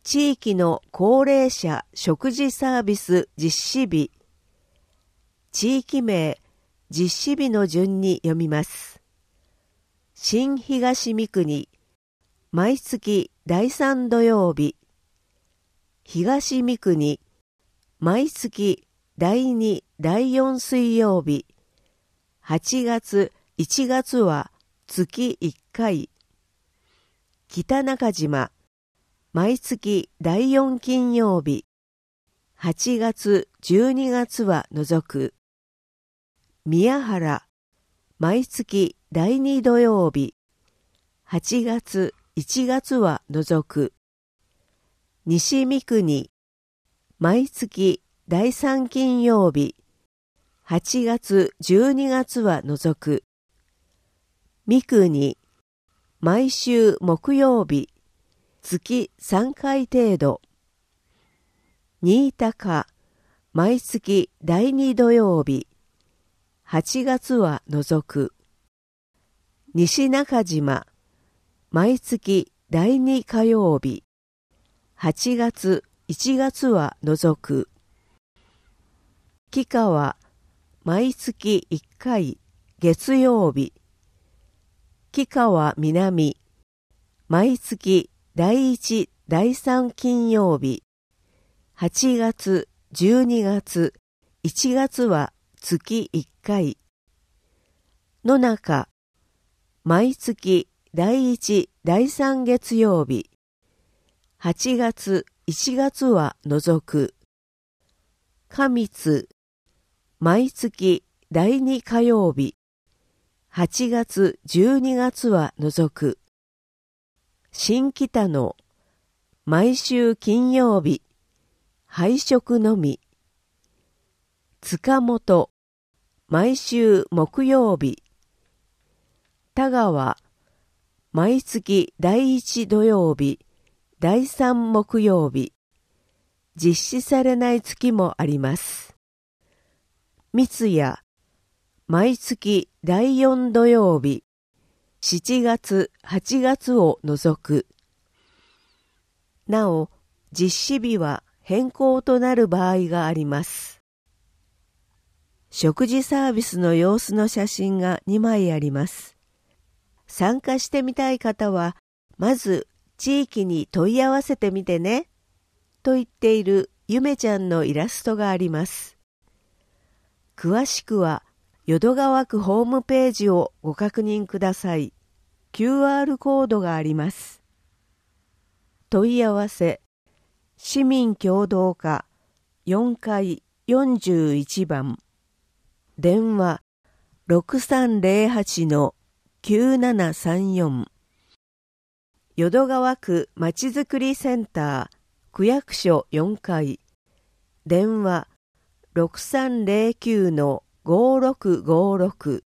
地域の高齢者食事サービス実施日。地域名、実施日の順に読みます。新東三国、毎月第3土曜日。東三国、毎月第2、第4水曜日。8月、1月は月1回。北中島、毎月第4金曜日。8月、12月は除く。宮原、毎月第2土曜日。8月、1月は除く。西三国、毎月第3金曜日。8月、12月は除く。三国、毎週木曜日。月3回程度。新高、毎月第2土曜日。8月は除く。西中島、毎月第2火曜日。8月、1月は除く。木川、毎月1回、月曜日。木川南、毎月第1、第3金曜日。8月、12月、1月は月1回。野中、毎月第1、第3月曜日。8月、1月は除く。上津、毎月第2火曜日。8月、12月は除く。新北野、毎週金曜日。配食のみ。塚本、毎週木曜日。田川、毎月第1土曜日。第3木曜日。実施されない月もあります。三谷、毎月第4土曜日。7月、8月を除く。なお、実施日は変更となる場合があります。食事サービスの様子の写真が2枚あります。参加してみたい方は、まず地域に問い合わせてみてね、と言っているゆめちゃんのイラストがあります。詳しくは、淀川区ホームページをご確認ください。QR コードがあります。問い合わせ、市民協働課4階41番。電話 6308-9734。淀川区まちづくりセンター区役所4階。電話 6309-5656